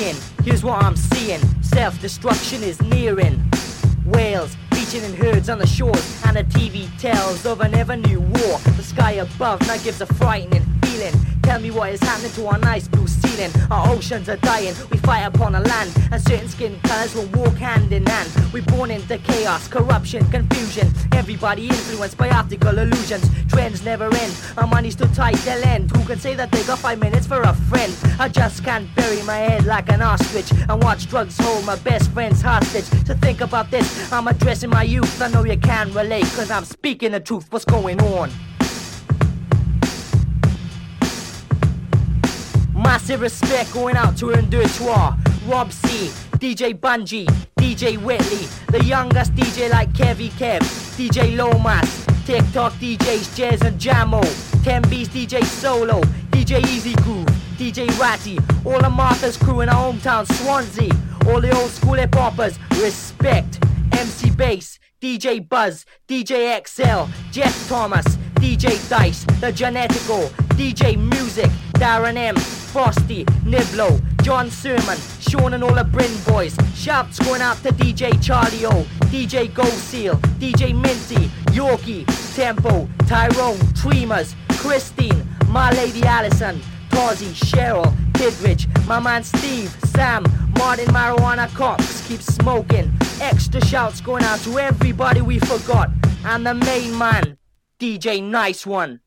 being. Here's what I'm seeing. Self-destruction is nearing. Whales beaching in herds on the shores, and the TV tells of an ever new war. The sky above now gives a frightening feeling. Tell me what is happening to our nice blue ceiling. Our oceans are dying, we fight upon a land, and certain skin colors will walk hand in hand. We're born into chaos, corruption, confusion. Everybody influenced by optical illusions. Trends never end, our money's too tight, they'll end. Who can say that they got 5 minutes for a friend? I just can't bury my head like an ostrich and watch drugs hold my best friends hostage. So think about this, I'm addressing my youth. I know you can relate, cause I'm speaking the truth. What's going on? Massive respect going out to Indurtoir, Rob C, DJ Bungie, DJ Whitley, the youngest DJ like Kevy Kev, DJ Lomas, TikTok DJs Jez and Jamo, 10B's DJ Solo, DJ Easy Groove, DJ Ratty, all the Martha's crew in our hometown Swansea, all the old school hip hoppers, respect, MC Bass, DJ Buzz, DJ XL, Jeff Thomas, DJ Dice, The Genetico, DJ Music, Darren M, Frosty, Niblo, John Sermon, Sean and all the Bryn boys. Shouts going out to DJ Charlie O, DJ Go Seal, DJ Minty, Yorkie, Tempo, Tyrone, Treemers, Christine, my lady Allison, Tozzy, Cheryl, Kidridge, my man Steve, Sam, Martin Marijuana Cox, keep smoking. Extra shouts going out to everybody we forgot. And the main man, DJ Nice One.